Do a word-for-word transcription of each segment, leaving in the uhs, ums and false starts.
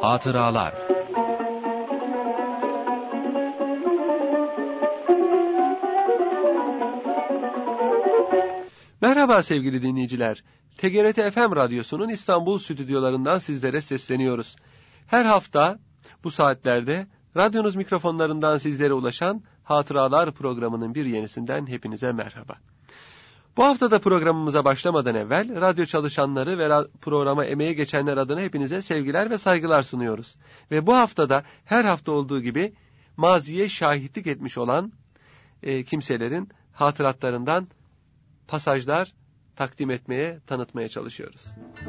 Hatıralar. Merhaba sevgili dinleyiciler. T G R T F M Radyosu'nun İstanbul stüdyolarından sizlere sesleniyoruz. Her hafta bu saatlerde radyonuz mikrofonlarından sizlere ulaşan Hatıralar programının bir yenisinden hepinize merhaba. Bu hafta da programımıza başlamadan evvel radyo çalışanları ve ra- programa emeği geçenler adına hepinize sevgiler ve saygılar sunuyoruz. Ve bu haftada her hafta olduğu gibi maziye şahitlik etmiş olan e, kimselerin hatıratlarından pasajlar takdim etmeye, tanıtmaya çalışıyoruz.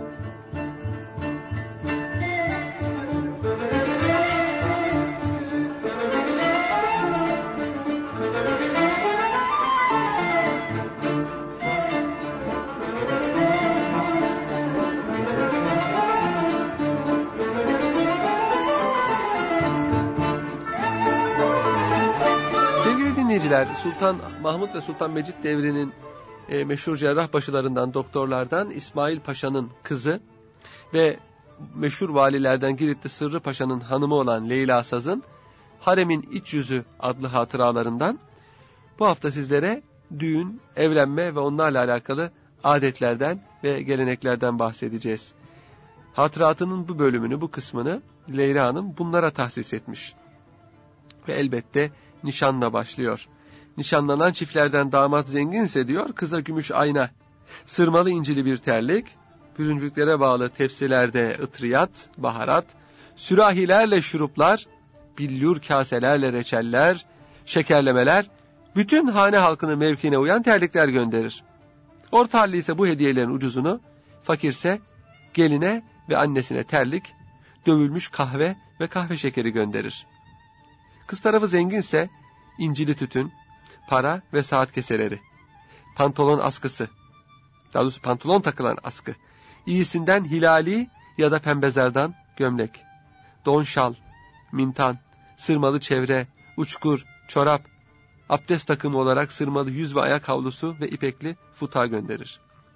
Sevgili dinleyiciler, Sultan Mahmut ve Sultan Mecid devrinin E, meşhur cerrahbaşılarından, doktorlardan İsmail Paşa'nın kızı ve meşhur valilerden Giritli Sırrı Paşa'nın hanımı olan Leyla Saz'ın Haremin İç Yüzü adlı hatıralarından bu hafta sizlere düğün, evlenme ve onlarla alakalı adetlerden ve geleneklerden bahsedeceğiz. Hatıratının bu bölümünü, bu kısmını Leyla Hanım bunlara tahsis etmiş. Ve elbette nişanla başlıyor. Nişanlanan çiftlerden damat zenginse diyor, kıza gümüş ayna, sırmalı incili bir terlik, bürüncüklere bağlı tepsilerde ıtriyat, baharat, sürahilerle şuruplar, billur kaselerle reçeller, şekerlemeler, bütün hane halkının mevkine uyan terlikler gönderir. Orta halli ise bu hediyelerin ucuzunu, fakirse geline ve annesine terlik, dövülmüş kahve ve kahve şekeri gönderir. Kız tarafı zenginse incili tütün, para ve saat keseleri, pantolon askısı, daha doğrusu pantolon takılan askı, iyisinden hilali ya da pembezerdan gömlek, don şal, mintan, sırmalı çevre, uçkur, çorap, abdest takımı olarak sırmalı yüz ve ayak havlusu ve ipekli futa gönderir.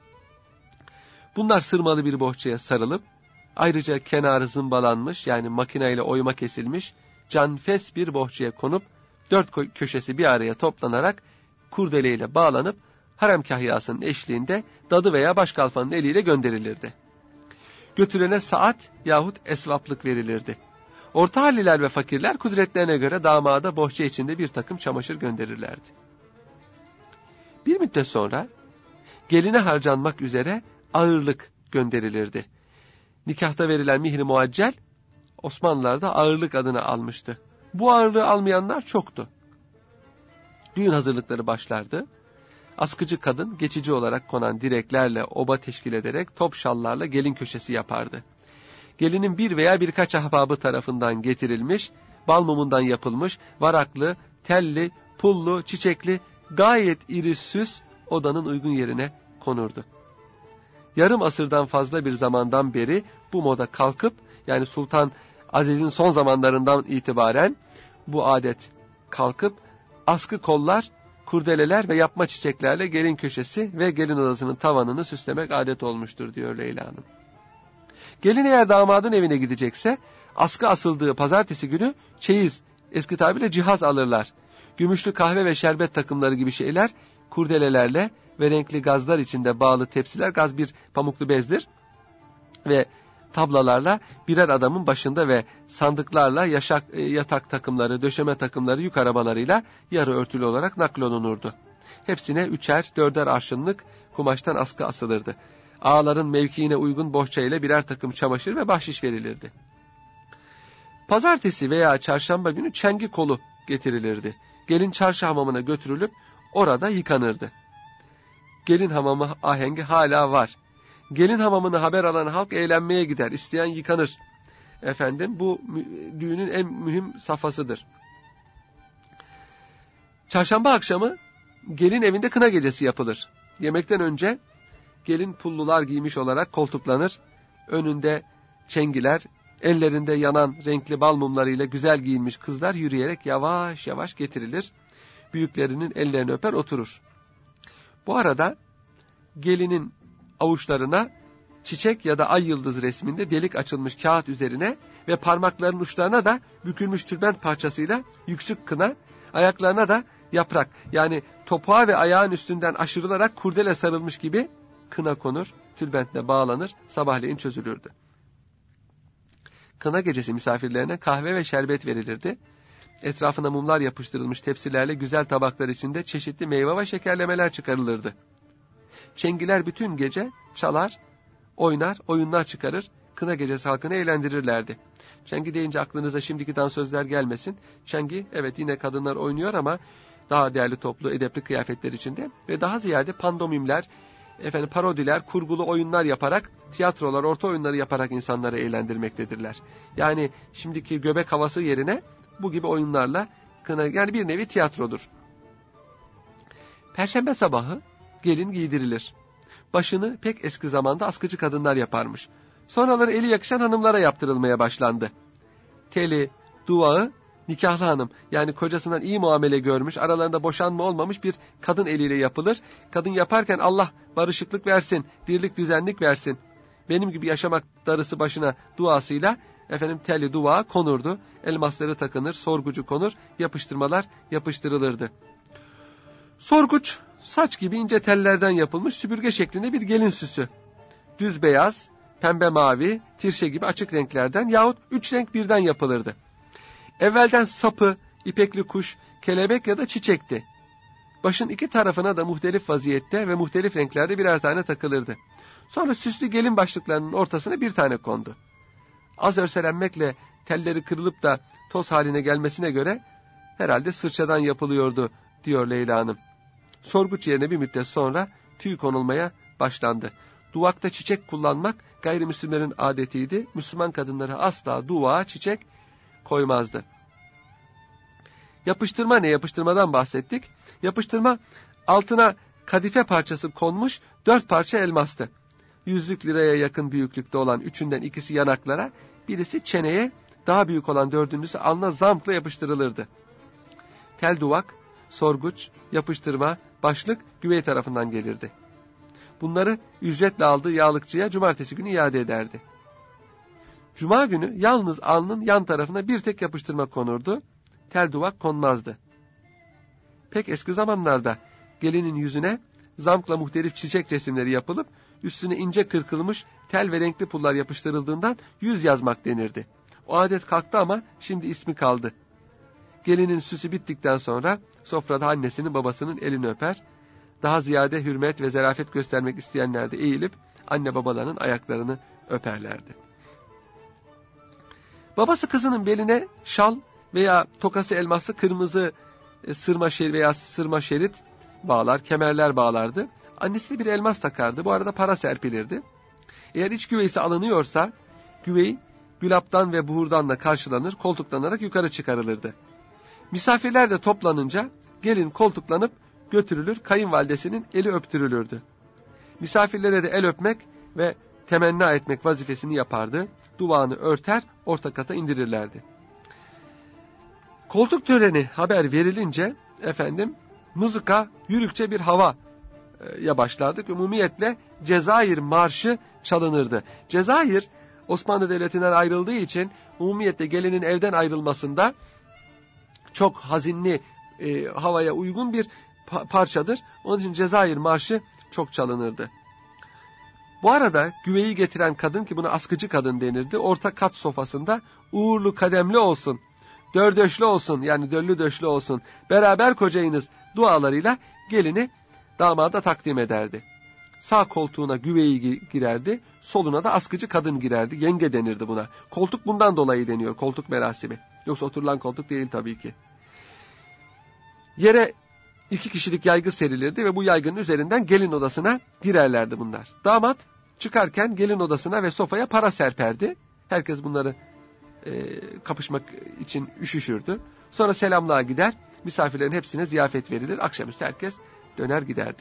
Bunlar sırmalı bir bohçaya sarılıp, ayrıca kenarı zımbalanmış, yani makineyle oyma kesilmiş, canfes bir bohçaya konup, dört köşesi bir araya toplanarak kurdeleyle bağlanıp harem kahyasının eşliğinde dadı veya başkalfanın eliyle gönderilirdi. Götürene saat yahut esvaplık verilirdi. Orta halliler ve fakirler kudretlerine göre damada bohça içinde bir takım çamaşır gönderirlerdi. Bir müddet sonra geline harcanmak üzere ağırlık gönderilirdi. Nikahta verilen mihri muaccel Osmanlılar'da ağırlık adını almıştı. Bu ağırlığı almayanlar çoktu. Düğün hazırlıkları başlardı. Askıcı kadın geçici olarak konan direklerle oba teşkil ederek top şallarla gelin köşesi yapardı. Gelinin bir veya birkaç ahbabı tarafından getirilmiş, bal mumundan yapılmış, varaklı, telli, pullu, çiçekli, gayet iri süs odanın uygun yerine konurdu. Yarım asırdan fazla bir zamandan beri bu moda kalkıp, yani Sultan Aziz'in son zamanlarından itibaren bu adet kalkıp askı kollar, kurdeleler ve yapma çiçeklerle gelin köşesi ve gelin odasının tavanını süslemek adet olmuştur diyor Leyla Hanım. Gelin eğer damadın evine gidecekse askı asıldığı pazartesi günü çeyiz, eski tabirle cihaz alırlar. Gümüşlü kahve ve şerbet takımları gibi şeyler kurdelelerle ve renkli gazlar içinde bağlı tepsiler, gaz bir pamuklu bezdir ve tablalarla birer adamın başında ve sandıklarla yaşak, yatak takımları, döşeme takımları yük arabalarıyla yarı örtülü olarak naklolunurdu. Hepsine üçer, dörder arşınlık kumaştan askı asılırdı. Ağaların mevkiine uygun bohça ile birer takım çamaşır ve bahşiş verilirdi. Pazartesi veya çarşamba günü çengi kolu getirilirdi. Gelin çarşı hamamına götürülüp orada yıkanırdı. Gelin hamamı ahengi hala var. Gelin hamamını haber alan halk eğlenmeye gider, isteyen yıkanır. Efendim, bu düğünün en mühim safhasıdır. Çarşamba akşamı gelin evinde kına gecesi yapılır. Yemekten önce gelin pullular giymiş olarak koltuklanır. Önünde çengiler, ellerinde yanan renkli bal mumlarıyla güzel giyinmiş kızlar yürüyerek yavaş yavaş getirilir. Büyüklerinin ellerini öper oturur. Bu arada gelinin avuçlarına çiçek ya da ay yıldız resminde delik açılmış kağıt üzerine ve parmaklarının uçlarına da bükülmüş tülbent parçasıyla yüksük kına, ayaklarına da yaprak, yani topuğa ve ayağın üstünden aşırılarak kurdele sarılmış gibi kına konur, tülbentle bağlanır, sabahleyin çözülürdü. Kına gecesi misafirlerine kahve ve şerbet verilirdi. Etrafına mumlar yapıştırılmış tepsilerle güzel tabaklar içinde çeşitli meyve ve şekerlemeler çıkarılırdı. Çengiler bütün gece çalar, oynar, oyunlar çıkarır, kına gecesi halkını eğlendirirlerdi. Çengi deyince aklınıza şimdiki dansözler gelmesin. Çengi, evet, yine kadınlar oynuyor ama daha değerli toplu, edepli kıyafetler içinde ve daha ziyade pandomimler, efendim parodiler, kurgulu oyunlar yaparak, tiyatrolar, orta oyunları yaparak insanları eğlendirmektedirler. Yani şimdiki göbek havası yerine bu gibi oyunlarla kına, yani bir nevi tiyatrodur. Perşembe sabahı gelin giydirilir. Başını pek eski zamanda askıcı kadınlar yaparmış. Sonraları eli yakışan hanımlara yaptırılmaya başlandı. Teli, duvağı, nikahlı hanım, yani kocasından iyi muamele görmüş, aralarında boşanma olmamış bir kadın eliyle yapılır. Kadın yaparken Allah barışıklık versin, dirlik düzenlik versin, benim gibi yaşamak darısı başına duasıyla efendim teli duvağı konurdu. Elmasları takınır, sorgucu konur, yapıştırmalar yapıştırılırdı. Sorguç, saç gibi ince tellerden yapılmış süpürge şeklinde bir gelin süsü. Düz beyaz, pembe mavi, tirşe gibi açık renklerden yahut üç renk birden yapılırdı. Evvelden sapı, ipekli kuş, kelebek ya da çiçekti. Başın iki tarafına da muhtelif vaziyette ve muhtelif renklerde birer tane takılırdı. Sonra süslü gelin başlıklarının ortasına bir tane kondu. Az örselenmekle telleri kırılıp da toz haline gelmesine göre herhalde sırçadan yapılıyordu, diyor Leyla Hanım. Sorguç yerine bir müddet sonra tüy konulmaya başlandı. Duvakta çiçek kullanmak gayrimüslimlerin adetiydi. Müslüman kadınlara asla duvağa çiçek koymazdı. Yapıştırma ne? Yapıştırmadan bahsettik. Yapıştırma, altına kadife parçası konmuş dört parça elmastı. Yüzlük liraya yakın büyüklükte olan üçünden ikisi yanaklara, birisi çeneye, daha büyük olan dördüncüsü alnına zamkla yapıştırılırdı. Tel duvak, sorguç, yapıştırma, başlık güvey tarafından gelirdi. Bunları ücretle aldığı yağlıkçıya cumartesi günü iade ederdi. Cuma günü yalnız alnın yan tarafına bir tek yapıştırma konurdu, tel duvak konmazdı. Pek eski zamanlarda gelinin yüzüne zamkla muhtelif çiçek resimleri yapılıp üstüne ince kırkılmış tel ve renkli pullar yapıştırıldığından yüz yazmak denirdi. O adet kalktı ama şimdi ismi kaldı. Gelinin süsü bittikten sonra sofrada annesinin babasının elini öper, daha ziyade hürmet ve zarafet göstermek isteyenler de eğilip anne babalarının ayaklarını öperlerdi. Babası kızının beline şal veya tokası elmaslı kırmızı e, sırma şerit veya sırma şerit bağlar, kemerler bağlardı. Annesi de bir elmas takardı. Bu arada para serpilirdi. Eğer iç güveysi alınıyorsa güvey gülaptan ve buhurdan da karşılanır, koltuklanarak yukarı çıkarılırdı. Misafirler de toplanınca gelin koltuklanıp götürülür, kayınvalidesinin eli öptürülürdü. Misafirlere de el öpmek ve temenna etmek vazifesini yapardı. Duvağını örter, orta kata indirirlerdi. Koltuk töreni haber verilince efendim mızıka, yürükçe bir hava ya başlardık. Umumiyetle Cezayir marşı çalınırdı. Cezayir Osmanlı Devleti'nden ayrıldığı için umumiyetle gelinin evden ayrılmasında çok hazinli, e, havaya uygun bir pa- parçadır. Onun için Cezayir marşı çok çalınırdı. Bu arada güveyi getiren kadın, ki buna askıcı kadın denirdi, orta kat sofasında uğurlu kademli olsun, dördöşlü olsun, yani döllü döşlü olsun, beraber kocayınız dualarıyla gelini damada takdim ederdi. Sağ koltuğuna güveyi girerdi, soluna da askıcı kadın girerdi. Yenge denirdi buna. Koltuk bundan dolayı deniyor, koltuk merasimi. Yoksa oturulan koltuk değil tabii ki. Yere iki kişilik yaygı serilirdi ve bu yaygının üzerinden gelin odasına girerlerdi bunlar. Damat çıkarken gelin odasına ve sofaya para serperdi. Herkes bunları e, kapışmak için üşüşürdü. Sonra selamlığa gider, misafirlerin hepsine ziyafet verilir. Akşamüstü herkes döner giderdi.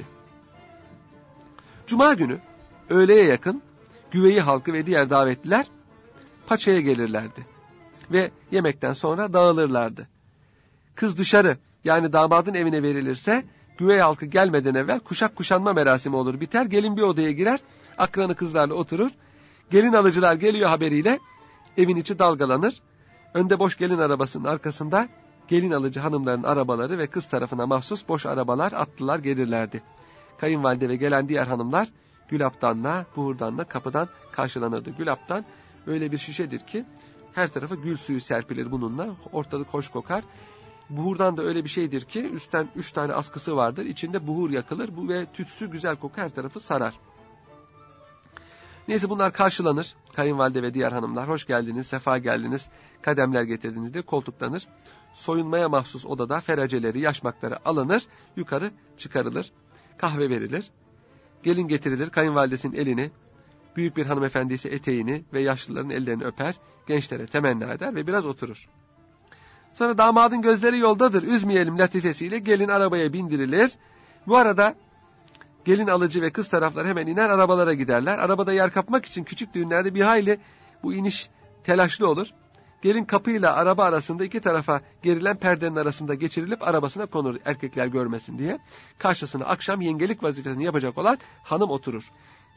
Cuma günü öğleye yakın güveyi halkı ve diğer davetliler paçaya gelirlerdi. Ve yemekten sonra dağılırlardı. Kız dışarı, yani damadın evine verilirse güvey halkı gelmeden evvel kuşak kuşanma merasimi olur, biter. Gelin bir odaya girer, akranı kızlarla oturur. Gelin alıcılar geliyor haberiyle evin içi dalgalanır. Önde boş gelin arabasının arkasında gelin alıcı hanımların arabaları ve kız tarafına mahsus boş arabalar, atlılar gelirlerdi. Kayınvalide ve gelen diğer hanımlar gülaptanla, buhurdanla kapıdan karşılanırdı. Gülaptan öyle bir şişedir ki her tarafa gül suyu serpilir bununla. Ortalık hoş kokar. Buhurdan da öyle bir şeydir ki üstten üç tane askısı vardır. İçinde buhur yakılır bu ve tütsü güzel koku her tarafı sarar. Neyse bunlar karşılanır. Kayınvalide ve diğer hanımlar hoş geldiniz, sefa geldiniz, kademler getirdiniz diye koltuklanır. Soyunmaya mahsus odada feraceleri, yaşmakları alınır, yukarı çıkarılır. Kahve verilir. Gelin getirilir, kayınvalidesinin elini, büyük bir hanımefendi ise eteğini ve yaşlıların ellerini öper, gençlere temenni eder ve biraz oturur. Sonra damadın gözleri yoldadır, üzmeyelim latifesiyle gelin arabaya bindirilir. Bu arada gelin alıcı ve kız taraflar hemen iner, arabalara giderler. Arabada yer kapmak için küçük düğünlerde bir hayli bu iniş telaşlı olur. Gelin kapıyla araba arasında iki tarafa gerilen perdenin arasında geçirilip arabasına konur erkekler görmesin diye. Karşısına akşam yengelik vazifesini yapacak olan hanım oturur.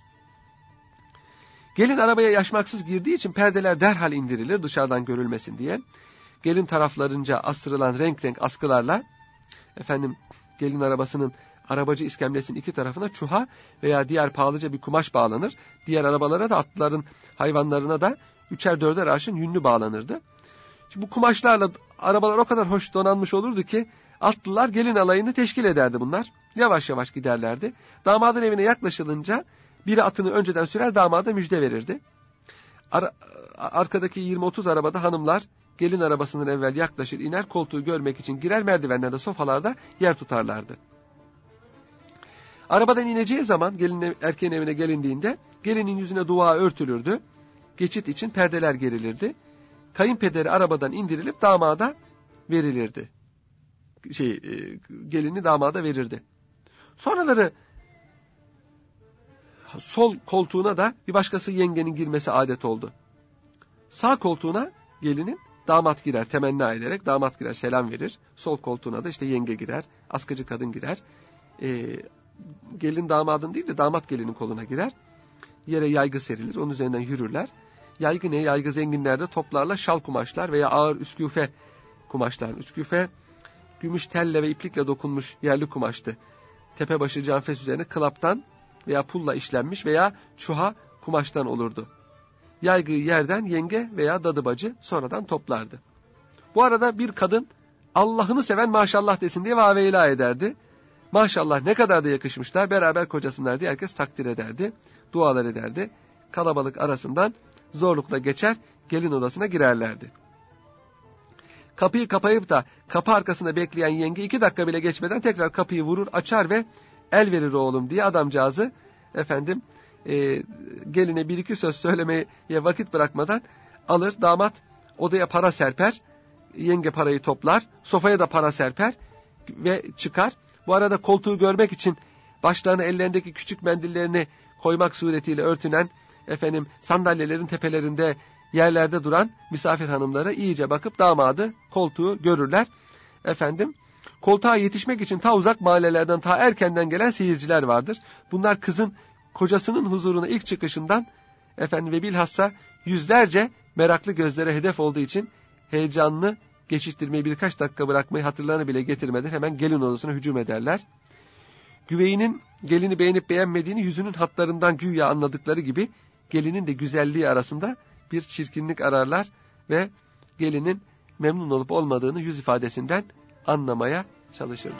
Gelin arabaya yaşmaksız girdiği için perdeler derhal indirilir dışarıdan görülmesin diye. Gelin taraflarınca astırılan renk renk askılarla efendim gelin arabasının arabacı iskemlesinin iki tarafına çuha veya diğer pahalıca bir kumaş bağlanır. Diğer arabalara da atlıların hayvanlarına da üçer dörder arşın yünlü bağlanırdı. Şimdi bu kumaşlarla arabalar o kadar hoş donanmış olurdu ki atlılar gelin alayını teşkil ederdi bunlar. Yavaş yavaş giderlerdi. Damadın evine yaklaşılınca biri atını önceden sürer, damada müjde verirdi. Ar- arkadaki yirmi otuz arabada hanımlar gelin arabasından evvel yaklaşır, iner, koltuğu görmek için girer, merdivenlerde, sofalarda yer tutarlardı. Arabadan ineceği zaman gelin erkeğin evine gelindiğinde gelinin yüzüne dua örtülürdü. Geçit için perdeler gerilirdi. Kayınpederi arabadan indirilip damada verilirdi. Şey, e, gelini damada verirdi. Sonraları sol koltuğuna da bir başkası yengenin girmesi adet oldu. Sağ koltuğuna gelinin damat girer, temenni ederek damat girer, selam verir. Sol koltuğuna da işte yenge girer, askıcı kadın girer. E, gelin damadın değil de damat gelinin koluna girer. Yere yaygı serilir, onun üzerinden yürürler. Yaygı ne? Yaygı zenginlerde toplarla şal kumaşlar veya ağır üsküfe kumaşlar. Üsküfe, gümüş telle ve iplikle dokunmuş yerli kumaştı. Tepebaşı canfes üzerine klaptan veya pulla işlenmiş veya çuha kumaştan olurdu. Yaygıyı yerden yenge veya dadıbacı sonradan toplardı. Bu arada bir kadın Allah'ını seven maşallah desin diye vaveyla ederdi. Maşallah ne kadar da yakışmışlar, beraber kocasınlar diye herkes takdir ederdi. Dualar ederdi. Kalabalık arasından zorlukla geçer, gelin odasına girerlerdi. Kapıyı kapayıp da kapı arkasında bekleyen yenge iki dakika bile geçmeden tekrar kapıyı vurur, açar ve el verir oğlum diye adamcağızı efendim e, geline bir iki söz söylemeye vakit bırakmadan alır. Damat odaya para serper, yenge parayı toplar, sofaya da para serper ve çıkar. Bu arada koltuğu görmek için başlarına ellerindeki küçük mendillerini koymak suretiyle örtünen efendim sandalyelerin tepelerinde yerlerde duran misafir hanımlara iyice bakıp damadı, koltuğu görürler. Efendim koltuğa yetişmek için ta uzak mahallelerden, ta erkenden gelen seyirciler vardır. Bunlar kızın kocasının huzuruna ilk çıkışından efendim ve bilhassa yüzlerce meraklı gözlere hedef olduğu için heyecanlı geçiştirmeyi, birkaç dakika bırakmayı hatırlarına bile getirmeden hemen gelin odasına hücum ederler. Güveyinin gelini beğenip beğenmediğini yüzünün hatlarından güya anladıkları gibi gelinin de güzelliği arasında bir çirkinlik ararlar ve gelinin memnun olup olmadığını yüz ifadesinden anlamaya çalışırlar.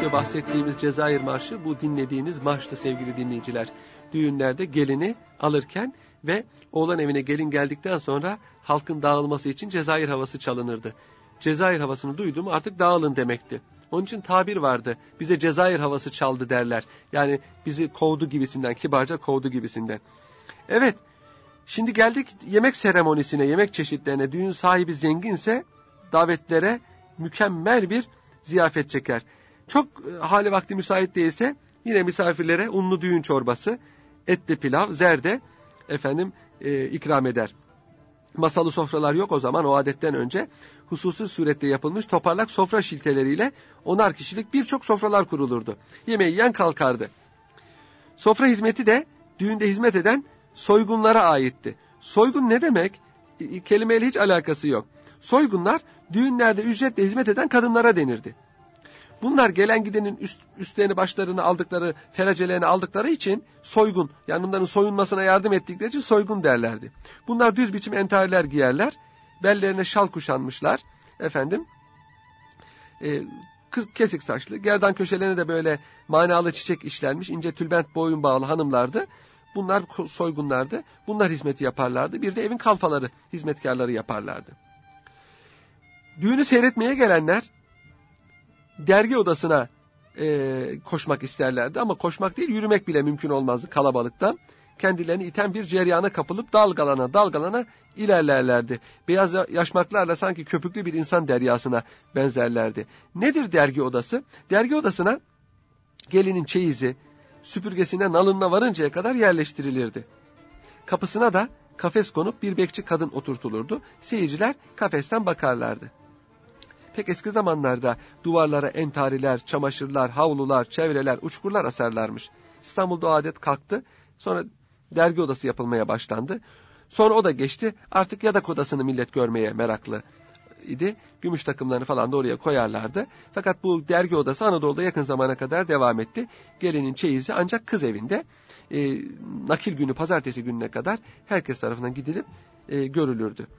önce bahsettiğimiz Cezayir Marşı bu dinlediğiniz marştı sevgili dinleyiciler. Düğünlerde gelini alırken ve oğlan evine gelin geldikten sonra halkın dağılması için Cezayir havası çalınırdı. Cezayir havasını duydum artık dağılın demekti. Onun için tabir vardı. Bize Cezayir havası çaldı derler. Yani bizi kovdu gibisinden, kibarca kovdu gibisinden. Evet, şimdi geldik yemek seremonisine, yemek çeşitlerine. Düğün sahibi zenginse davetlere mükemmel bir ziyafet çeker. Çok e, hali vakti müsait değilse yine misafirlere unlu düğün çorbası, etli pilav, zerde efendim e, ikram eder. Masalı sofralar yok o zaman, o adetten önce hususi surette yapılmış toparlak sofra şilteleriyle onar kişilik birçok sofralar kurulurdu. Yemeği yiyen kalkardı. Sofra hizmeti de düğünde hizmet eden soygunlara aitti. Soygun ne demek? Kelimeyle hiç alakası yok. Soygunlar düğünlerde ücretle hizmet eden kadınlara denirdi. Bunlar gelen gidenin üst, üstlerini başlarını aldıkları, feracelerini aldıkları için soygun, yani bunların soyunmasına yardım ettikleri için soygun derlerdi. Bunlar düz biçim entariler giyerler, bellerine şal kuşanmışlar, efendim, e, kesik saçlı, gerdan köşelerine de böyle manalı çiçek işlenmiş, ince tülbent boyun bağlı hanımlardı. Bunlar soygunlardı, bunlar hizmeti yaparlardı, bir de evin kalfaları, hizmetkarları yaparlardı. Düğünü seyretmeye gelenler, dergi odasına e, koşmak isterlerdi ama koşmak değil yürümek bile mümkün olmazdı kalabalıktan. Kendilerini iten bir ceryana kapılıp dalgalana dalgalana ilerlerlerdi. Beyaz yaşmaklarla sanki köpüklü bir insan deryasına benzerlerdi. Nedir dergi odası? Dergi odasına gelinin çeyizi, süpürgesine nalınına varıncaya kadar yerleştirilirdi. Kapısına da kafes konup bir bekçi kadın oturtulurdu. Seyirciler kafesten bakarlardı. Pek eski zamanlarda duvarlara entariler, çamaşırlar, havlular, çevreler, uçkurlar asarlarmış. İstanbul'da o adet kalktı. Sonra dergi odası yapılmaya başlandı. Sonra o da geçti. Artık yatak odasını millet görmeye meraklı idi. Gümüş takımlarını falan da oraya koyarlardı. Fakat bu dergi odası Anadolu'da yakın zamana kadar devam etti. Gelinin çeyizi ancak kız evinde e, nakil günü, pazartesi gününe kadar herkes tarafından gidilip e, görülürdü.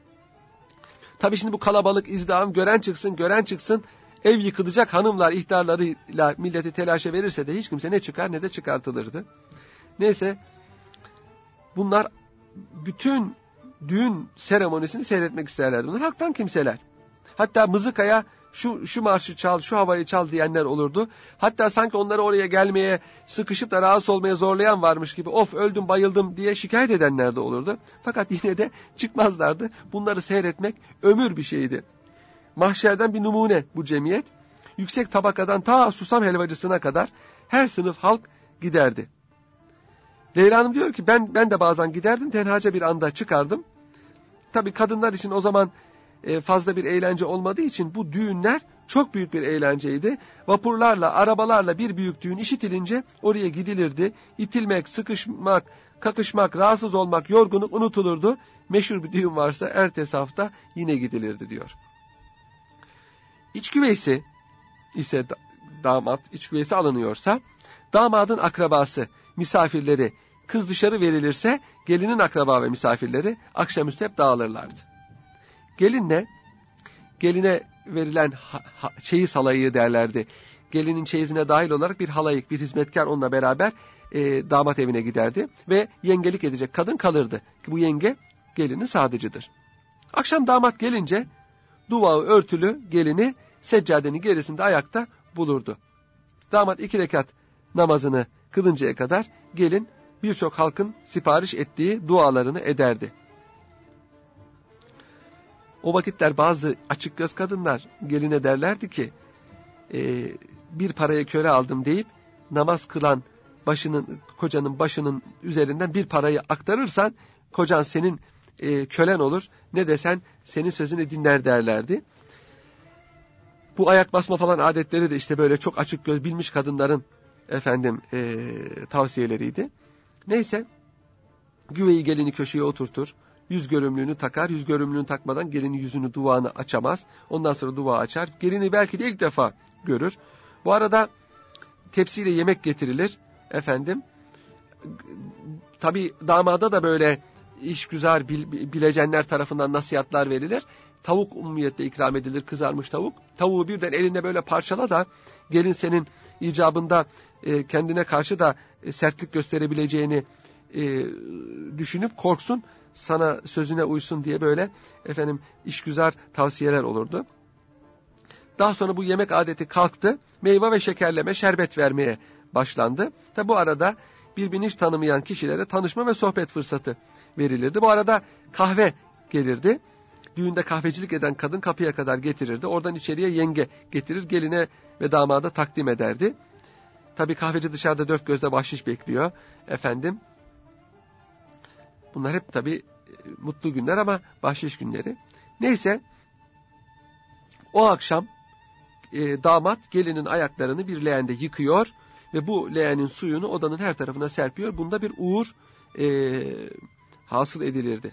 Tabii şimdi bu kalabalık, izdiham, gören çıksın, gören çıksın, ev yıkılacak hanımlar ihtarlarıyla milleti telaşa verirse de hiç kimse ne çıkar ne de çıkartılırdı. Neyse, bunlar bütün düğün seremonisini seyretmek isterlerdi. Bunlar halktan kimseler. Hatta mızıkaya şu, şu marşı çal, şu havayı çal diyenler olurdu. Hatta sanki onları oraya gelmeye, sıkışıp da rahatsız olmaya zorlayan varmış gibi of öldüm bayıldım diye şikayet edenler de olurdu. Fakat yine de çıkmazlardı. Bunları seyretmek ömür bir şeydi. Mahşerden bir numune bu cemiyet. Yüksek tabakadan ta susam helvacısına kadar her sınıf halk giderdi. Leyla Hanım diyor ki ben ben de bazen giderdim, tenhaca bir anda çıkardım. Tabii kadınlar için o zaman fazla bir eğlence olmadığı için bu düğünler çok büyük bir eğlenceydi. Vapurlarla, arabalarla bir büyük düğün işitilince oraya gidilirdi. İtilmek, sıkışmak, kakışmak, rahatsız olmak, yorgunluk unutulurdu. Meşhur bir düğün varsa ertesi hafta yine gidilirdi diyor. İç güveysi ise damat, iç güveysi alınıyorsa damadın akrabası, misafirleri, kız dışarı verilirse gelinin akraba ve misafirleri akşamüstü hep dağılırlardı. Gelinle, geline verilen ha, ha, çeyiz halayı derlerdi. Gelinin çeyizine dahil olarak bir halayık, bir hizmetkar onunla beraber e, damat evine giderdi. Ve yengelik edecek kadın kalırdı. Bu yenge gelinin sadıcıdır. Akşam damat gelince duvağı örtülü gelini seccadenin gerisinde ayakta bulurdu. Damat iki rekat namazını kılıncaya kadar gelin birçok halkın sipariş ettiği dualarını ederdi. O vakitler bazı açık göz kadınlar geline derlerdi ki e, bir paraya köle aldım deyip namaz kılan başının kocanın başının üzerinden bir parayı aktarırsan kocan senin e, kölen olur, ne desen senin sözünü dinler derlerdi. Bu ayak basma falan adetleri de işte böyle çok açık göz bilmiş kadınların efendim e, tavsiyeleriydi. Neyse, güveyi gelini köşeye oturtur, yüz görümlüğünü takar, yüz görümlüğünü takmadan gelinin yüzünü duvağını açamaz. Ondan sonra duvağı açar. Gelini belki de ilk defa görür. Bu arada tepsiyle yemek getirilir. Efendim, tabii damada da böyle işgüzar bil, bilecenler tarafından nasihatler verilir. Tavuk umumiyetle ikram edilir, kızarmış tavuk. Tavuğu birden eline böyle parçala da gelin senin icabında e, kendine karşı da e, sertlik gösterebileceğini e, düşünüp korksun, sana sözüne uysun diye böyle efendim işgüzar tavsiyeler olurdu. Daha sonra bu yemek adeti kalktı. Meyve ve şekerleme, şerbet vermeye başlandı. Tabi bu arada birbirini hiç tanımayan kişilere tanışma ve sohbet fırsatı verilirdi. Bu arada kahve gelirdi. Düğünde kahvecilik eden kadın kapıya kadar getirirdi. Oradan içeriye yenge getirir, geline ve damada takdim ederdi. Tabi kahveci dışarıda dört gözle bahşiş bekliyor. Efendim, bunlar hep tabi mutlu günler ama bahşiş günleri. Neyse, o akşam e, damat gelinin ayaklarını bir leğende yıkıyor ve bu leğenin suyunu odanın her tarafına serpiyor. Bunda bir uğur e, hasıl edilirdi.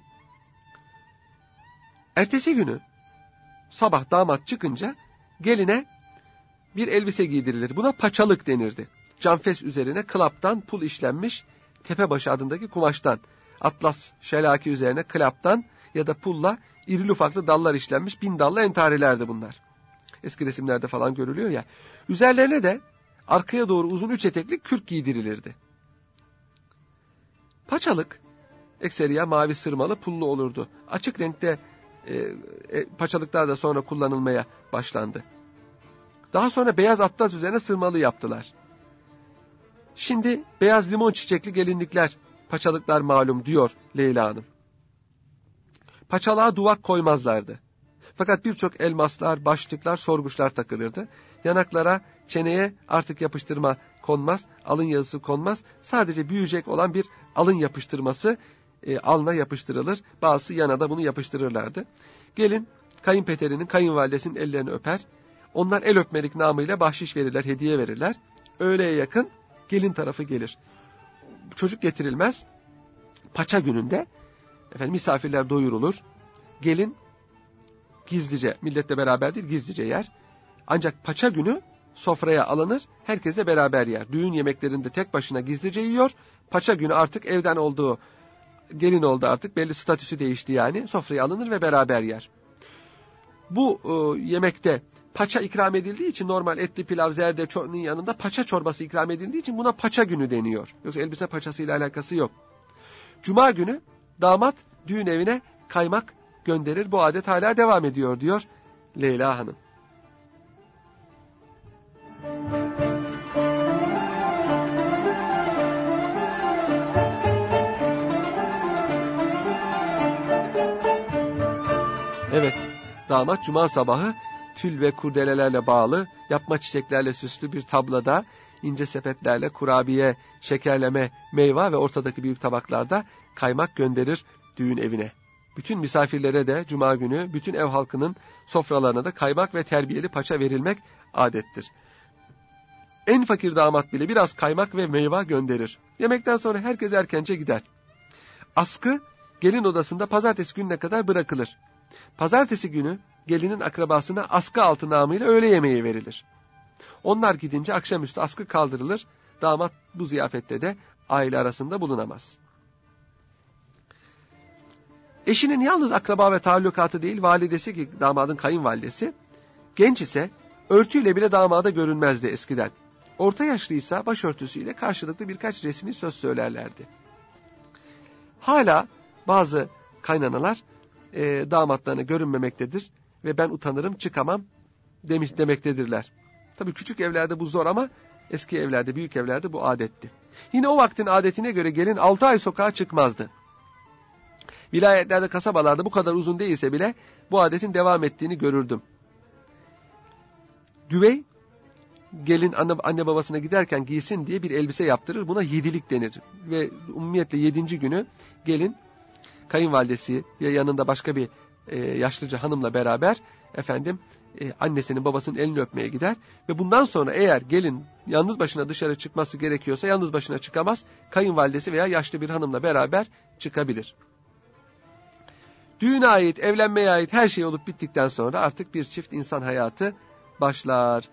Ertesi günü sabah damat çıkınca geline bir elbise giydirilir. Buna paçalık denirdi. Canfes üzerine klaptan pul işlenmiş tepebaşı adındaki kumaştan, atlas şelaki üzerine klaptan ya da pulla irili ufaklı dallar işlenmiş bin dallı entarelerdi bunlar. Eski resimlerde falan görülüyor ya. Üzerlerine de arkaya doğru uzun üç etekli kürk giydirilirdi. Paçalık ekseriya mavi sırmalı pullu olurdu. Açık renkte e, e, paçalıklar da sonra kullanılmaya başlandı. Daha sonra beyaz atlas üzerine sırmalı yaptılar. Şimdi beyaz limon çiçekli gelinlikler, paçalıklar malum diyor Leyla Hanım. Paçalığa duvak koymazlardı. Fakat birçok elmaslar, başlıklar, sorguçlar takılırdı. Yanaklara, çeneye artık yapıştırma konmaz, alın yazısı konmaz. Sadece büyüyecek olan bir alın yapıştırması e, alına yapıştırılır. Bazısı yana da bunu yapıştırırlardı. Gelin kayınpederinin, kayınvalidesinin ellerini öper. Onlar el öpmelik namıyla bahşiş verirler, hediye verirler. Öğleye yakın gelin tarafı gelir. Çocuk getirilmez. Paça gününde efendim misafirler doyurulur. Gelin gizlice, milletle beraber değil gizlice yer. Ancak paça günü sofraya alınır, herkesle beraber yer. Düğün yemeklerinde tek başına gizlice yiyor. Paça günü artık evden olduğu, gelin oldu artık, belli statüsü değişti yani. Sofraya alınır ve beraber yer. Bu e, yemekte paça ikram edildiği için, normal etli pilav, zerdeçalının yanında paça çorbası ikram edildiği için buna paça günü deniyor. Yoksa elbise paçasıyla alakası yok. Cuma günü damat düğün evine kaymak gönderir. Bu adet hala devam ediyor diyor Leyla Hanım. Evet, damat cuma sabahı tül ve kurdelelerle bağlı, yapma çiçeklerle süslü bir tablada, ince sepetlerle kurabiye, şekerleme, meyve ve ortadaki büyük tabaklarda kaymak gönderir düğün evine. Bütün misafirlere de cuma günü bütün ev halkının sofralarına da kaymak ve terbiyeli paça verilmek adettir. En fakir damat bile biraz kaymak ve meyve gönderir. Yemekten sonra herkes erkence gider. Askı gelin odasında pazartesi gününe kadar bırakılır. Pazartesi günü gelinin akrabasına askı altı namıyla öğle yemeği verilir. Onlar gidince akşamüstü askı kaldırılır. Damat bu ziyafette de aile arasında bulunamaz. Eşinin yalnız akraba ve taallukatı değil, validesi ki damadın kayınvalidesi, genç ise örtüyle bile damada görünmezdi eskiden. Orta yaşlıysa başörtüsüyle karşılıklı birkaç resmi söz söylerlerdi. Hala bazı kaynanalar e, damatlarına görünmemektedir ve ben utanırım çıkamam demiş demektedirler. Tabii küçük evlerde bu zor ama eski evlerde, büyük evlerde bu adetti. Yine o vaktin adetine göre gelin altı ay sokağa çıkmazdı. Vilayetlerde, kasabalarda bu kadar uzun değilse bile bu adetin devam ettiğini görürdüm. Güvey, gelin anne, anne babasına giderken giysin diye bir elbise yaptırır. Buna yedilik denir. Ve umumiyetle yedinci günü gelin kayınvalidesi ya yanında başka bir e, yaşlıca hanımla beraber efendim e, annesinin babasının elini öpmeye gider. Ve bundan sonra eğer gelin yalnız başına dışarı çıkması gerekiyorsa yalnız başına çıkamaz. Kayınvalidesi veya yaşlı bir hanımla beraber çıkabilir. Düğüne ait, evlenmeye ait her şey olup bittikten sonra artık bir çift insan hayatı başlar.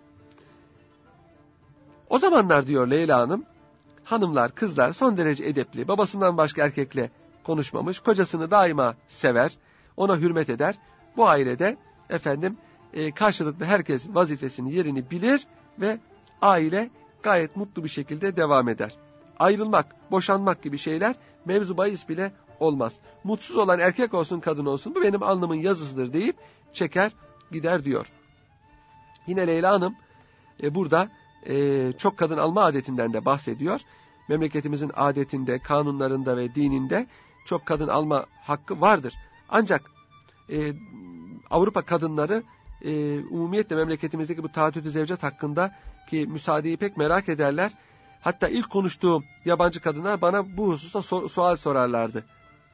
O zamanlar diyor Leyla Hanım, hanımlar, kızlar son derece edepli, babasından başka erkekle konuşmamış, kocasını daima sever, ona hürmet eder, Bu ailede efendim e, karşılıklı herkes vazifesini, yerini bilir ve aile gayet mutlu bir şekilde devam eder. Ayrılmak, boşanmak gibi şeyler mevzu bahis bile olmaz. Mutsuz olan erkek olsun, kadın olsun, bu benim alnımın yazısıdır deyip çeker gider diyor. Yine Leyla Hanım e, burada e, çok kadın alma adetinden de bahsediyor. Memleketimizin adetinde, kanunlarında ve dininde çok kadın alma hakkı vardır. Ancak e, Avrupa kadınları e, umumiyetle memleketimizdeki bu taaddüdü zevcat hakkında ki müsaadeyi pek merak ederler. Hatta ilk konuştuğum yabancı kadınlar bana bu hususta so- sual sorarlardı.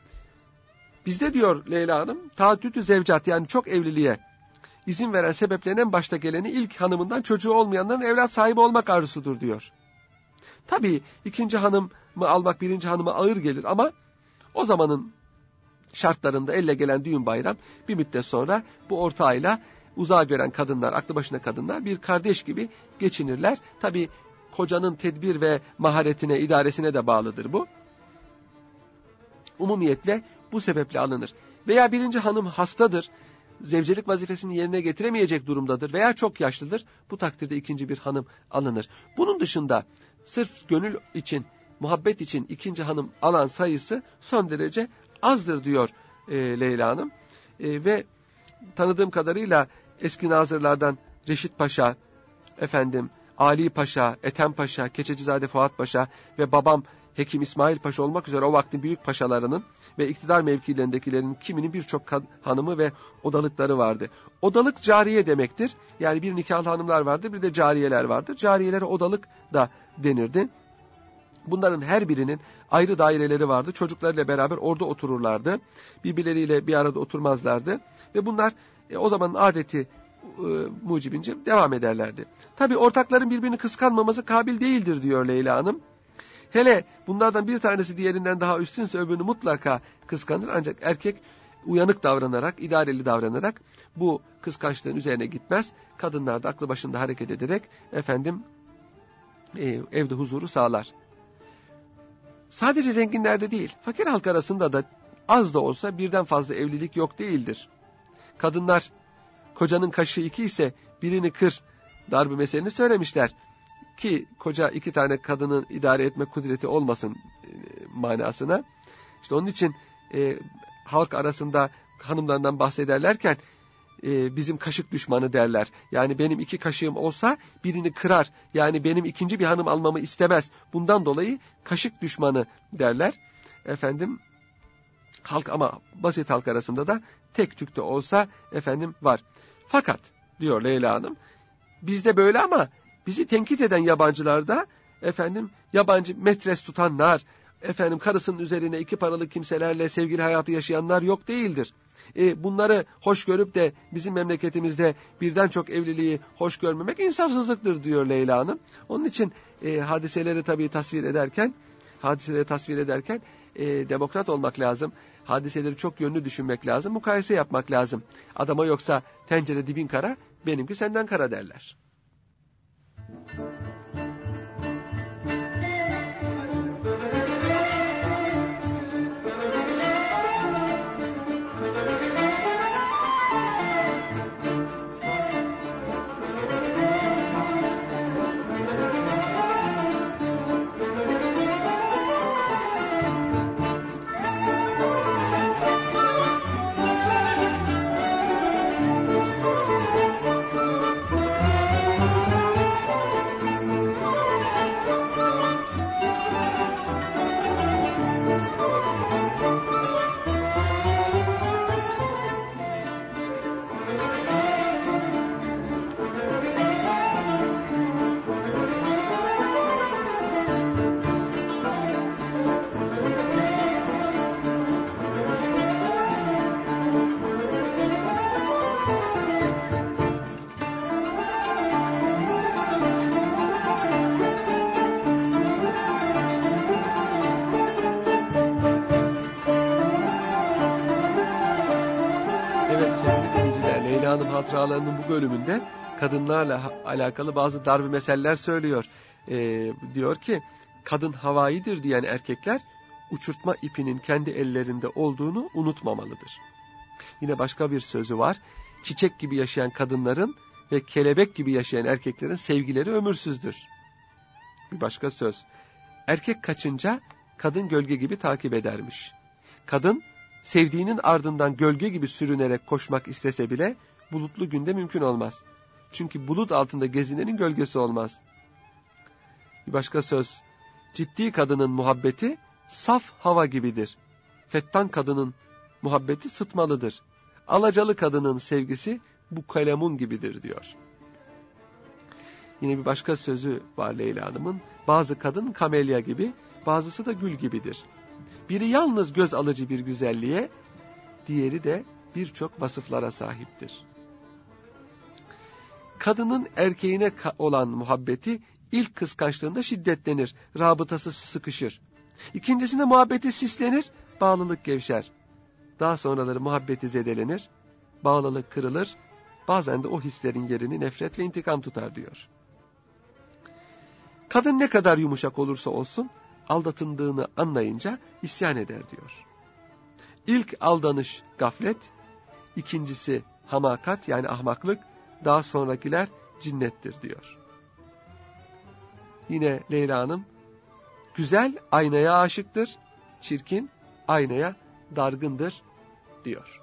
Bizde diyor Leyla Hanım, taaddüdü zevcat yani çok evliliğe izin veren sebeplerin en başta geleni ilk hanımından çocuğu olmayanların evlat sahibi olmak arzusudur diyor. Tabii ikinci hanımı almak birinci hanıma ağır gelir ama o zamanın şartlarında elle gelen düğün bayram bir müddet sonra bu ortağıyla uzağa gören kadınlar, aklı başına kadınlar bir kardeş gibi geçinirler. Tabii kocanın tedbir ve maharetine, idaresine de bağlıdır bu. Umumiyetle bu sebeple alınır. Veya birinci hanım hastadır, zevcelik vazifesini yerine getiremeyecek durumdadır veya çok yaşlıdır. Bu takdirde ikinci bir hanım alınır. Bunun dışında sırf gönül için, muhabbet için ikinci hanım alan sayısı son derece azdır diyor e, Leyla Hanım. E, ve tanıdığım kadarıyla eski nazırlardan Reşit Paşa, efendim Ali Paşa, Ethem Paşa, Keçecizade Fuat Paşa ve babam Hekim İsmail Paşa olmak üzere o vaktin büyük paşalarının ve iktidar mevkilerindekilerin kiminin birçok hanımı ve odalıkları vardı. Odalık cariye demektir. Yani bir nikahlı hanımlar vardır, bir de cariyeler vardır. Cariyelere odalık da denirdi. Bunların her birinin ayrı daireleri vardı. Çocuklarıyla beraber orada otururlardı. Birbirleriyle bir arada oturmazlardı. Ve bunlar e, o zamanın adeti e, mucibince devam ederlerdi. Tabii ortakların birbirini kıskanmaması kabil değildir diyor Leyla Hanım. Hele bunlardan bir tanesi diğerinden daha üstünse öbürünü mutlaka kıskanır. Ancak erkek uyanık davranarak, idareli davranarak bu kıskançlığın üzerine gitmez. Kadınlar da aklı başında hareket ederek efendim e, evde huzuru sağlar. Sadece zenginlerde değil, fakir halk arasında da az da olsa birden fazla evlilik yok değildir. Kadınlar, kocanın kaşı iki ise birini kır darbe meseleni söylemişler. Ki koca iki tane kadının idare etme kudreti olmasın e, manasına. İşte onun için e, halk arasında hanımlarından bahsederlerken e, bizim kaşık düşmanı derler. Yani benim iki kaşığım olsa birini kırar. Yani benim ikinci bir hanım almamı istemez. Bundan dolayı kaşık düşmanı derler. Efendim halk ama basit halk arasında da tek tük de olsa efendim var. Fakat diyor Leyla Hanım bizde böyle ama bizi tenkit eden yabancılarda efendim yabancı metres tutanlar, efendim karısının üzerine iki paralı kimselerle sevgili hayatı yaşayanlar yok değildir. E, bunları hoş görüp de bizim memleketimizde birden çok evliliği hoş görmemek insafsızlıktır diyor Leyla Hanım. Onun için e, hadiseleri tabii tasvir ederken, hadiseleri tasvir ederken e, demokrat olmak lazım. Hadiseleri çok yönlü düşünmek lazım, mukayese yapmak lazım. Adama yoksa tencere dibin kara, benimki senden kara derler. Hatıralarının bu bölümünde kadınlarla alakalı bazı darbe meseleler söylüyor. Ee, diyor ki kadın havaidir diyen erkekler uçurtma ipinin kendi ellerinde olduğunu unutmamalıdır. Yine başka bir sözü var. Çiçek gibi yaşayan kadınların ve kelebek gibi yaşayan erkeklerin sevgileri ömürsüzdür. Bir başka söz. Erkek kaçınca kadın gölge gibi takip edermiş. Kadın sevdiğinin ardından gölge gibi sürünerek koşmak istese bile bulutlu günde mümkün olmaz. Çünkü bulut altında gezinenin gölgesi olmaz. Bir başka söz. Ciddi kadının muhabbeti saf hava gibidir. Fettan kadının muhabbeti sıtmalıdır. Alacalı kadının sevgisi bu kalemun gibidir diyor. Yine bir başka sözü var Leyla Hanım'ın. Bazı kadın kamelya gibi, bazısı da gül gibidir. Biri yalnız göz alıcı bir güzelliğe, diğeri de birçok vasıflara sahiptir. Kadının erkeğine olan muhabbeti ilk kıskançlığında şiddetlenir, rabıtası sıkışır. İkincisinde muhabbeti sislenir, bağlılık gevşer. Daha sonraları muhabbeti zedelenir, bağlılık kırılır, bazen de o hislerin yerini nefret ve intikam tutar diyor. Kadın ne kadar yumuşak olursa olsun, aldatıldığını anlayınca isyan eder diyor. İlk aldanış gaflet, ikincisi hamakat yani ahmaklık, daha sonrakiler cinnettir diyor. Yine Leyla Hanım, güzel aynaya aşıktır, çirkin aynaya dargındır diyor.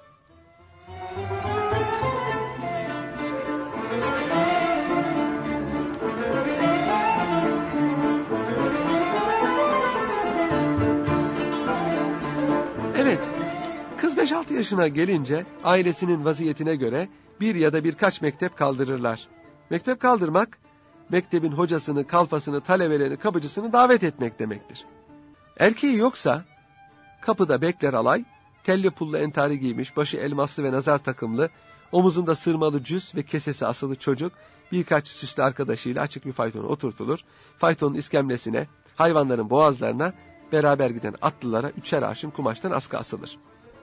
Evet, kız beş altı yaşına gelince ailesinin vaziyetine göre bir ya da birkaç mektep kaldırırlar. Mektep kaldırmak, mektebin hocasını, kalfasını, talebelerini, kapıcısını davet etmek demektir. Erkeği yoksa kapıda bekler alay, telli pullu entari giymiş, başı elmaslı ve nazar takımlı, omuzunda sırmalı cüz ve kesesi asılı çocuk, birkaç süslü arkadaşıyla açık bir faytona oturtulur. Faytonun iskemlesine, hayvanların boğazlarına, beraber giden atlılara üçer arşın kumaştan askı asılır.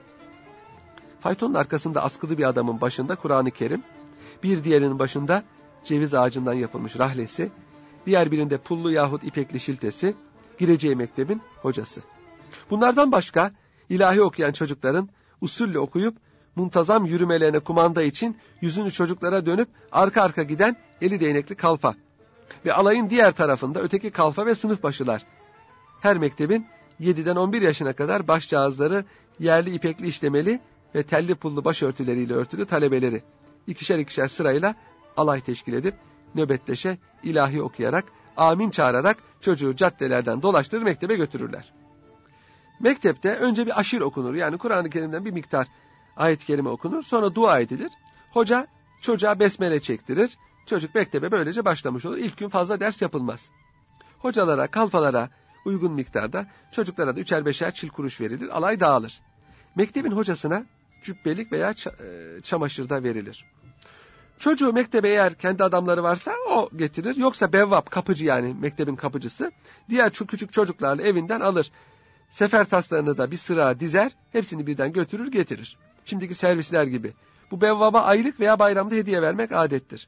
Faytonun arkasında askılı bir adamın başında Kur'an-ı Kerim, bir diğerinin başında ceviz ağacından yapılmış rahlesi, diğer birinde pullu yahut ipekli şiltesi, gireceği mektebin hocası. Bunlardan başka ilahi okuyan çocukların usulle okuyup muntazam yürümelerine kumanda için yüzünü çocuklara dönüp arka arka giden eli değnekli kalfa ve alayın diğer tarafında öteki kalfa ve sınıf başılar. Her mektebin yediden on bir yaşına kadar başcağızları yerli ipekli işlemeli ve telli pullu başörtüleriyle örtülü talebeleri ikişer ikişer sırayla alay teşkil edip nöbetleşe ilahi okuyarak, amin çağırarak çocuğu caddelerden dolaştırır mektebe götürürler. Mektepte önce bir aşir okunur, yani Kur'an-ı Kerim'den bir miktar ayet-i kerime okunur, sonra dua edilir. Hoca çocuğa besmele çektirir, çocuk mektebe böylece başlamış olur. İlk gün fazla ders yapılmaz. Hocalara, kalfalara uygun miktarda, çocuklara da üçer beşer çil kuruş verilir, alay dağılır. Mektebin hocasına cübbelik veya çamaşırda verilir. Çocuğu mektebe eğer kendi adamları varsa o getirir, yoksa bevvap, kapıcı yani mektebin kapıcısı, diğer çok küçük çocuklarla evinden alır. Sefer taslarını da bir sıra dizer, hepsini birden götürür getirir. Şimdiki servisler gibi. Bu bevvaba aylık veya bayramda hediye vermek adettir.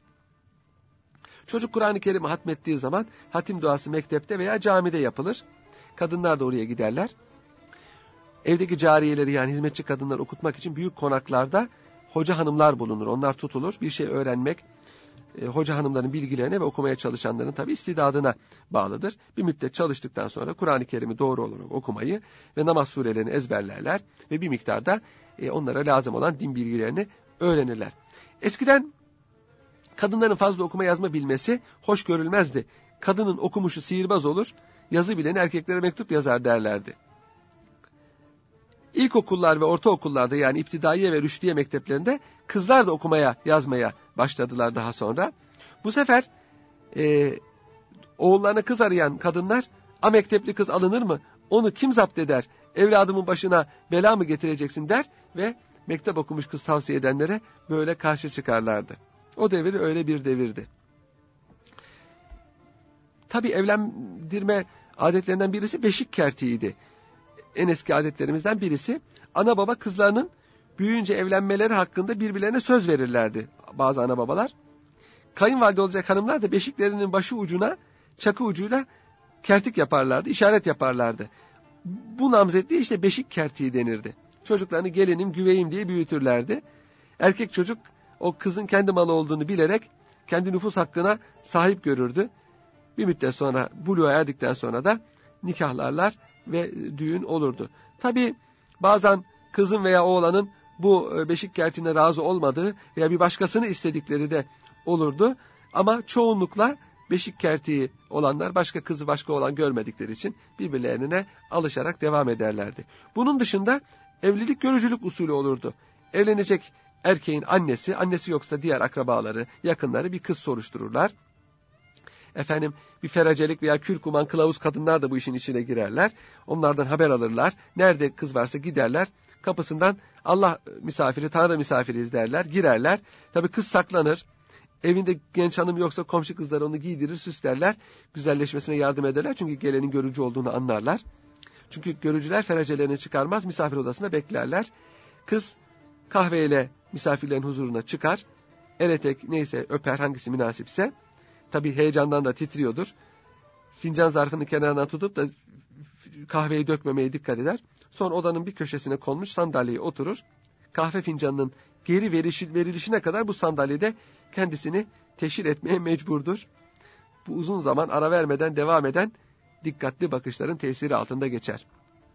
Çocuk Kur'an-ı Kerim'i hatmettiği zaman hatim duası mektepte veya camide yapılır. Kadınlar da oraya giderler. Evdeki cariyeleri yani hizmetçi kadınlar okutmak için büyük konaklarda hoca hanımlar bulunur. Onlar tutulur. Bir şey öğrenmek e, hoca hanımların bilgilerine ve okumaya çalışanların tabi istidadına bağlıdır. Bir müddet çalıştıktan sonra Kur'an-ı Kerim'i doğru olarak okumayı ve namaz surelerini ezberlerler ve bir miktarda e, onlara lazım olan din bilgilerini öğrenirler. Eskiden kadınların fazla okuma yazma bilmesi hoş görülmezdi. Kadının okumuşu sihirbaz olur, yazı bileni erkeklere mektup yazar derlerdi. İlkokullar ve ortaokullarda yani İptidaiye ve Rüşdiye mekteplerinde kızlar da okumaya yazmaya başladılar daha sonra. Bu sefer e, oğullarına kız arayan kadınlar, a mektepli kız alınır mı? Onu kim zapt eder? Evladımın başına bela mı getireceksin der ve mektep okumuş kız tavsiye edenlere böyle karşı çıkarlardı. O devir öyle bir devirdi. Tabii evlendirme adetlerinden birisi beşik kertiğiydi. En eski adetlerimizden birisi, ana baba kızlarının büyüyünce evlenmeleri hakkında birbirlerine söz verirlerdi bazı ana babalar. Kayınvalide olacak hanımlar da beşiklerinin başı ucuna çakı ucuyla kertik yaparlardı, işaret yaparlardı. Bu namzetliğe işte beşik kertiği denirdi. çocuklarını gelinim, güveyim diye büyütürlerdi. Erkek çocuk o kızın kendi malı olduğunu bilerek kendi nüfus hakkına sahip görürdü. Bir müddet sonra buluğa erdikten sonra da nikahlarlar ve düğün olurdu. Tabii bazen kızın veya oğlanın bu beşik kertine razı olmadığı veya bir başkasını istedikleri de olurdu. Ama çoğunlukla beşik kertiği olanlar başka kızı başka oğlan görmedikleri için birbirlerine alışarak devam ederlerdi. Bunun dışında evlilik görücülük usulü olurdu. Evlenecek erkeğin annesi, annesi yoksa diğer akrabaları, yakınları bir kız soruştururlar. Efendim bir feracelik veya kürkuman kılavuz kadınlar da bu işin içine girerler. Onlardan haber alırlar. Nerede kız varsa giderler. Kapısından Allah misafiri, Tanrı misafiriyiz derler. Girerler. Tabii kız saklanır. Evinde genç hanım yoksa komşu kızlar onu giydirir, süslerler. Güzelleşmesine yardım ederler. Çünkü gelenin görücü olduğunu anlarlar. Çünkü görücüler feracelerini çıkarmaz. Misafir odasında beklerler. Kız kahveyle misafirlerin huzuruna çıkar. El etek neyse öper, hangisi münasipse. Tabii heyecandan da titriyordur. Fincan zarfını kenarından tutup da kahveyi dökmemeye dikkat eder. Sonra odanın bir köşesine konmuş sandalyeye oturur. Kahve fincanının geri verilişine kadar bu sandalyede kendisini teşhir etmeye mecburdur. Bu uzun zaman ara vermeden devam eden dikkatli bakışların tesiri altında geçer.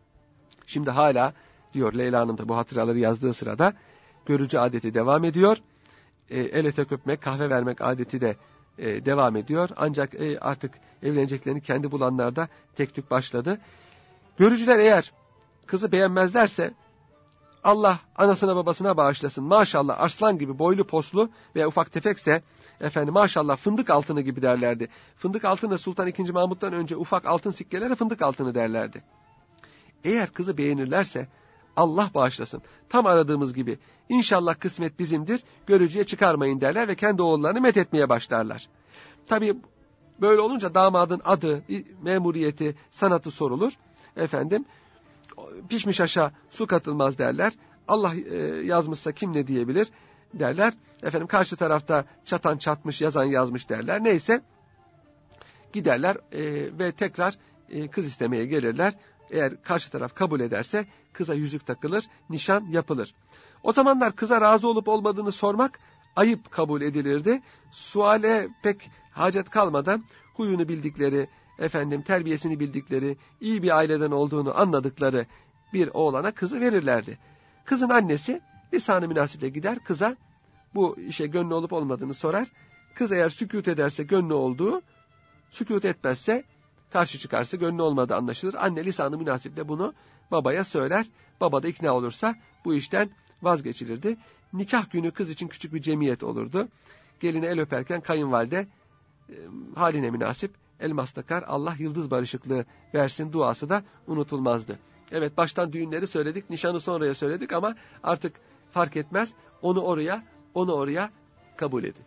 Şimdi hala diyor Leyla Hanım da bu hatıraları yazdığı sırada görücü adeti devam ediyor. E, el etek öpmek, kahve vermek adeti de e, devam ediyor. Ancak e, artık evleneceklerini kendi bulanlarda tek tük başladı. Görücüler eğer kızı beğenmezlerse Allah anasına babasına bağışlasın. Maşallah arslan gibi boylu poslu veya ufak tefekse efendim maşallah fındık altını gibi derlerdi. Fındık altını Sultan ikinci. Mahmut'tan önce ufak altın sikkelere fındık altını derlerdi. Eğer kızı beğenirlerse Allah bağışlasın. Tam aradığımız gibi inşallah kısmet bizimdir, görücüye çıkarmayın derler ve kendi oğullarını methetmeye başlarlar. Tabii böyle olunca damadın adı, memuriyeti, sanatı sorulur. Efendim pişmiş aşağı su katılmaz derler. Allah e, yazmışsa kim ne diyebilir derler. Efendim karşı tarafta çatan çatmış, yazan yazmış derler. Neyse giderler e, ve tekrar e, kız istemeye gelirler. Eğer karşı taraf kabul ederse kıza yüzük takılır, nişan yapılır. O zamanlar kıza razı olup olmadığını sormak ayıp kabul edilirdi. Suale pek hacet kalmadan huyunu bildikleri, efendim terbiyesini bildikleri, iyi bir aileden olduğunu anladıkları bir oğlana kızı verirlerdi. Kızın annesi lisan-ı münasiple gider kıza bu işe gönlü olup olmadığını sorar. Kız eğer sükût ederse gönlü olduğu, sükût etmezse karşı çıkarsa gönlü olmadığı anlaşılır. Anne lisan-ı münasiple bunu babaya söyler. Baba da ikna olursa bu işten vazgeçilirdi. Nikah günü kız için küçük bir cemiyet olurdu. Geline el öperken kayınvalide e, haline münasip elmas takar. Allah yıldız barışıklığı versin duası da unutulmazdı. Evet baştan düğünleri söyledik, nişanı sonraya söyledik ama artık fark etmez. Onu oraya, onu oraya kabul edin.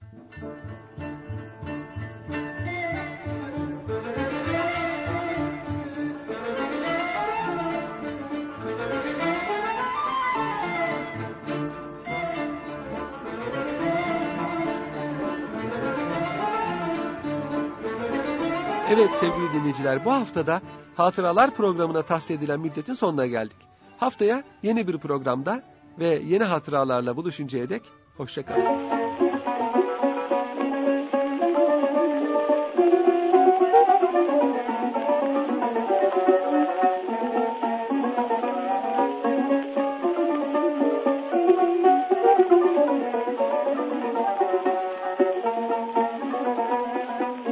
Evet sevgili dinleyiciler, bu haftada Hatıralar programına tahsis edilen müddetin sonuna geldik. Haftaya yeni bir programda ve yeni hatıralarla buluşuncaya dek hoşça kalın.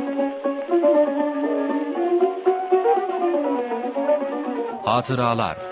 Hatıralar